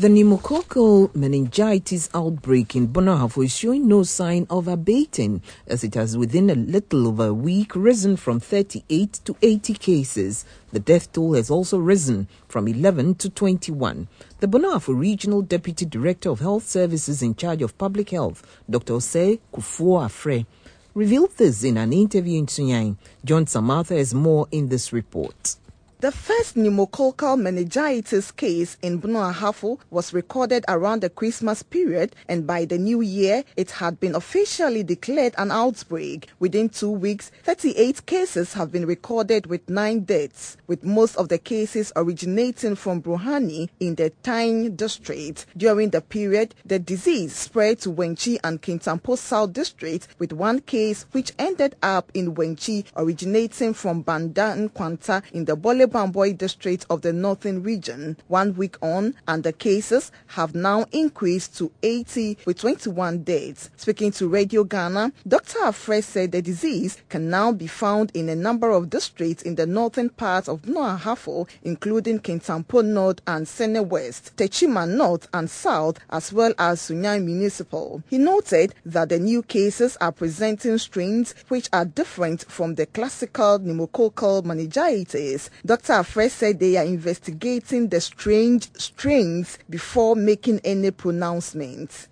The pneumococcal meningitis outbreak in Bonahafo is showing no sign of abating, as it has within a little over a week risen from 38 to 80 cases. The death toll has also risen from 11 to 21. The Bonahafo Regional Deputy Director of Health Services in charge of Public Health, Dr. Osei Kufuor-Afre, revealed this in an interview in Sunyani. John Samartha has more in this report. The first pneumococcal meningitis case in Bonahafo was recorded around the Christmas period, and by the new year, it had been officially declared an outbreak. Within 2 weeks, 38 cases have been recorded with 9 deaths, with most of the cases originating from Bruhani in the Taing district. During the period, the disease spread to Wenchi and Kintampo South district, with 1 case which ended up in Wenchi originating from Bandan Kwanta in the Bole Bamboi district of the northern region. 1 week on, and the cases have now increased to 80 with 21 deaths. Speaking to Radio Ghana, Dr. Afre said the disease can now be found in a number of districts in the northern part of Bonahafo, including Kintampo North and Sene West, Techima North and South, as well as Sunyani Municipal. He noted that the new cases are presenting strains which are different from the classical pneumococcal meningitis. Dr. Afre said they are investigating the strange strains before making any pronouncements.